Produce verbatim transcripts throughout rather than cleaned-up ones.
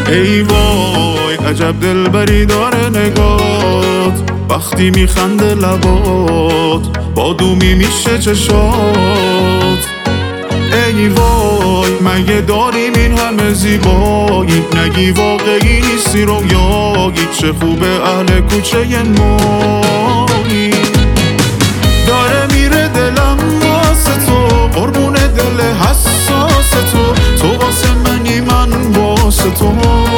ای وای عجب دلبری داره نگات، وقتی میخنده لبات بادومی میشه چشات. ای وای مگه داریم این همه زیبایی، نگی واقعی نیستی رویایی، چه خوبه اهل کوچه مایی. داره میره دلم واسه تو، قربون دل حساس تو، تو واسه منی من واسه تو.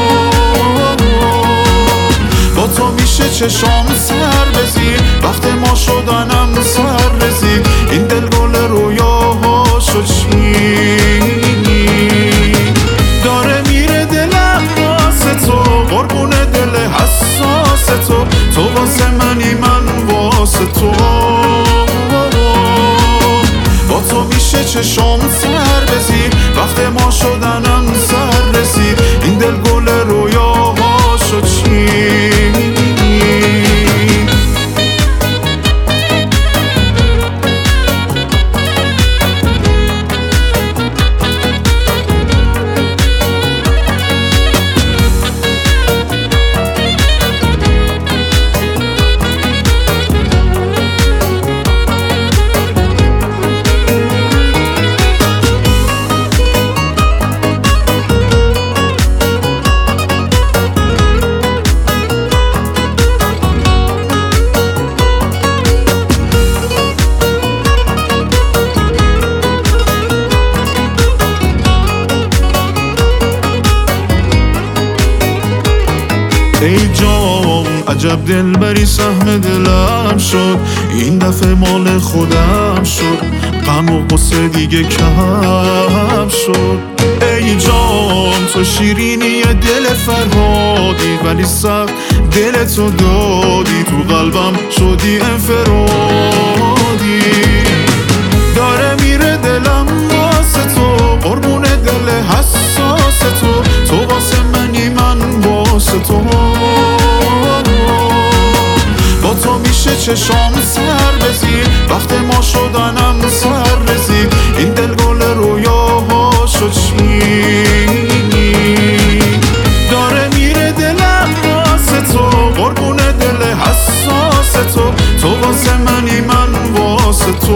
با تو میشه چشام سر بزید، وقت ما شدنم سر رسید، این دل گل رویاها شد چینی. داره میره دلم واسه تو، قربون دل حساس تو، تو واسه منی من واسه تو. با تو میشه چشام سر بزید، وقت ما شدنم سر رسید، این دل گل رویاها شد چینی. ای جان عجب دلبری سهم دلم شد، این دفعه مال خودم شد، غم و غصه دیگه کم شد. ای جان تو شیرینی دل فرهادی، ولی سخت دل تو دادی، تو قلبم شدی انفرادی. داره میره دلم واسه تو، قربون دل حساس تو، تو واسه منی من واسه تو. با تو میشه چشام سر بزید، وقت ما شدنم سر رسید، این دل گل رویاها شد چینی. داره میره دلم واسه تو، قربون دل حساس تو، تو واسه منی من واسه تو.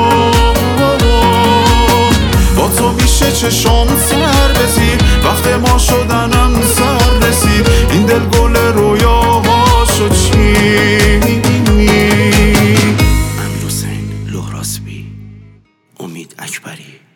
با تو میشه چشام سر بزید، وقت ما شدنم سر رسید، این دل گل رویاها شد چینی. امیر حسین لهراسبی، امید اکبری.